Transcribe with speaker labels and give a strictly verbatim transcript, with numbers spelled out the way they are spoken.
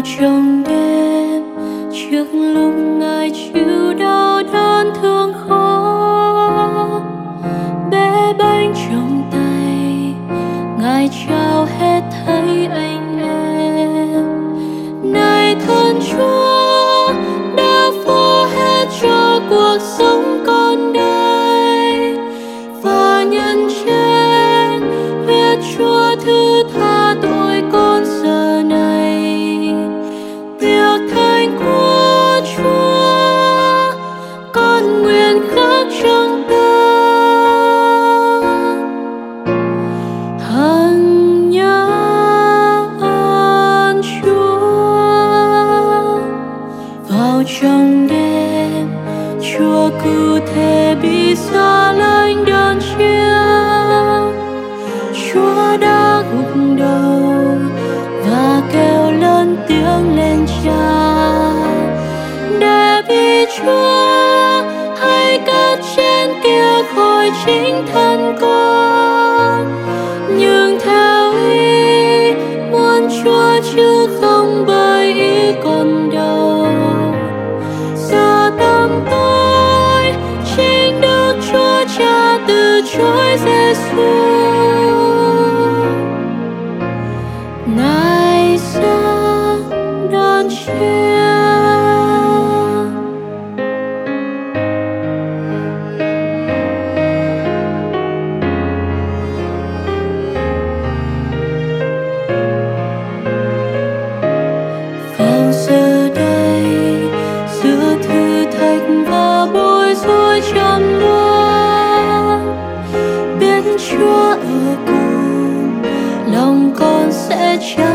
Speaker 1: trong đêm trước lúc Ngài chịu đau đớn thương khó, bé bánh trong tay Ngài trao hết thấy anh em. Này thân Chúa đã phó hết cho cuộc sống con đây, và nhân trên huyết Chúa thứ tha tội con giờ này. Việc thánh của Chúa con nguyện khắc trong tâm, hằng nhớ ơn Chúa. Vào trong đêm Chúa cụ thể bị xa lánh đơn chiếc, Chúa đã gục đầu và kêu lớn tiếng lên Cha, để vì Chúa hay cất trên kia khỏi chính thân con, nhưng theo ý muốn Chúa chứ không bởi ý con đâu. Giờ tâm tôi chính Đức Chúa Cha từ chối Giêsu, Ngài dâng đón chiếc. Vào giờ đây giữa thử thách và bối rối trăm luân, biết Chúa ở cùng, lòng con sẽ chẳng